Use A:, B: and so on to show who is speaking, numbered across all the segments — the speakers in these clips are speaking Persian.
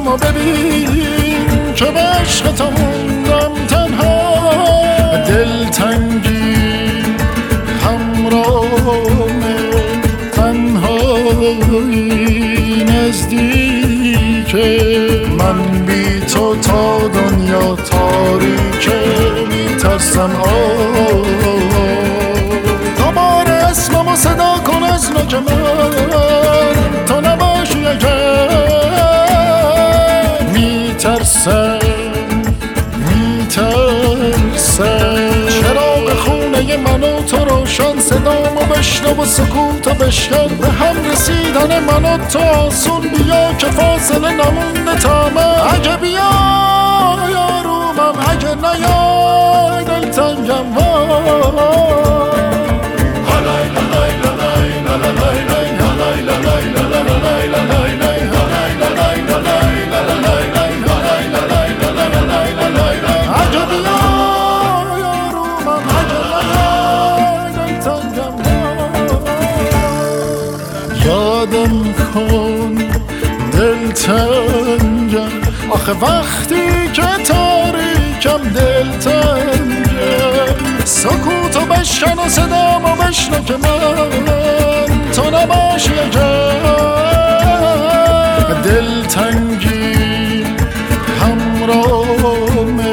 A: و ببین که به عشق تو موندم تنها. دلتنگی همراهمه، تنهایی نزدیکه. من بی تو تا دنیا تاریکه، میترسم دوباره اسممو صدا کن از نوک من، تو نباشی اگر. میترسم چراغ خونه من و تو روشن، صدامو بشنو و سکوتو بشکن. به هم رسیدن من و تو آسون، بیا که فاصله نمونده تا من. اگه بیای آرومم، اگه نیای دلتنگم. یادم کن دلتنگم، آخه وقتی که تاریکم دلتنگم. سکوتو بشکن و صدامو بشنو که من تو نباشی اگر. دلتنگی همراهمه،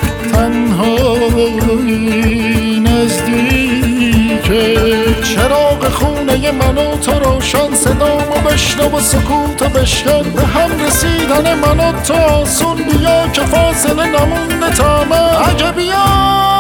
A: تنهایی نزدیکه. چراغ خونه من و تو روشن، صدامو بشنو و سکوتو بشکن. به هم رسیدن من و تو آسون، بیا که فاصله نمونده تا من. اگه بیا